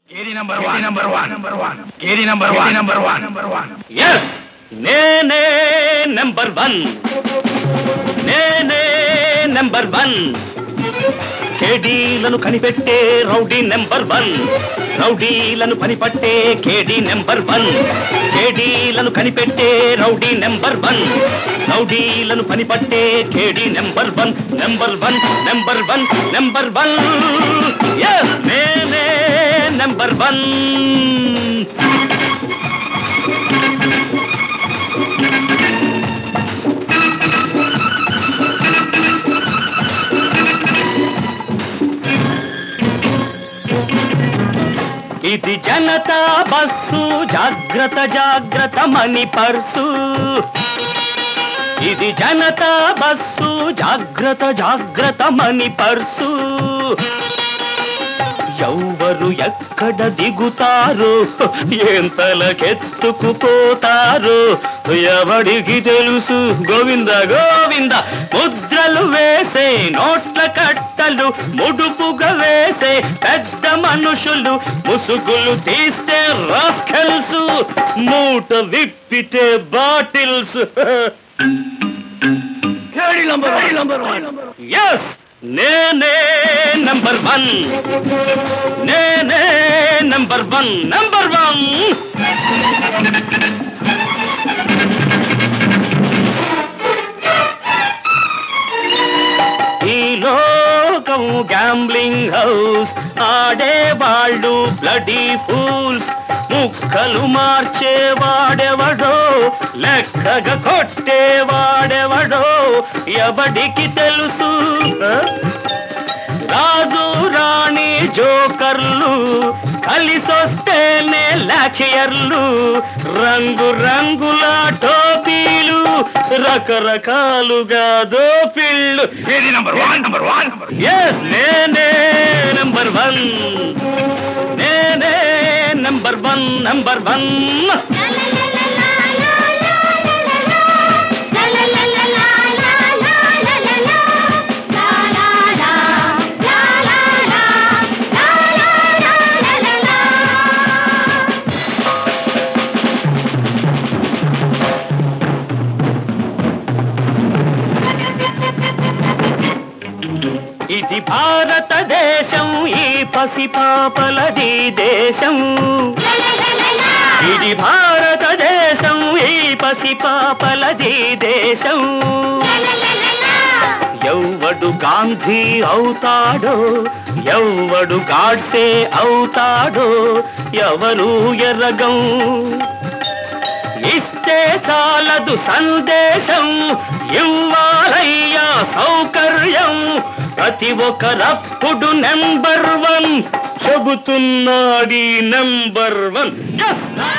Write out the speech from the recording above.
నేనే number one, నేనే number one. కేడీలను కనిపెట్టే రౌడీ నెంబర్ వన్, రౌడీలను పనిపట్టే కేడీ నెంబర్ వన్. కేడీలను కనిపెట్టే రౌడీ నెంబర్ వన్, రౌడీలను పనిపట్టే కేడీ number one. Number one, number one, number one. yes నేనే నెంబర్ వన్. ఇది జనతా బస్సు, జాగ్రత్త జాగ్రత్త మని పర్సు. ఇది జనతా బస్సు, జాగ్రత్త జాగ్రత్త మని పర్సు. ఎవరు ఎక్కడ దిగుతారు, ఎంతలకెత్తుకుపోతారు ఎవడికి తెలుసు. గోవింద గోవింద. ముద్రలు వేసే నోట్ల కట్టలు, ముడుపుగా వేసే పెద్ద మనుషులు, ముసుగులు తీస్తే రాస్కెల్స్, మూట విప్పితే బాటిల్స్. yes నేనే నెంబర్ వన్, నేనే నెంబర్ వన్, నెంబర్ వన్. ఈ లోకం గ్యాంబ్లింగ్ హౌస్, ఆడేవాళ్ళు బ్లడీ ఫూల్స్. ముక్కలు మార్చేవాడెవడో, లెక్కగా కొట్టేవాడెవడో ఎవడికి తెలుసు. రాజు రాణి జోకర్లు కలిసొస్తేనే లాఖియర్లు, రంగు రంగుల టోపీలు, రకరకాలుగా దోపిళ్ళు. yes నేనే నెంబర్ వన్, నేనే నెంబర్ వన్, నెంబర్ వన్. ఇది భారతదేశం, ఈ పసిపాపలది దేశం. ఇది భారతదేశం, ఈ పసిపాపలది దేశం. ఎవడు గాంధీ అవుతాడో, ఎవడు గాడ్సే అవుతాడో ఎవరు ఎరగం. ఇస్తే చాలదు సందేశం, ఇవ్వాలయ్యా సౌకర్యం. ప్రతి ఒక్కరప్పుడు నెంబర్ వన్ చెబుతున్నాడి నెంబర్ వన్.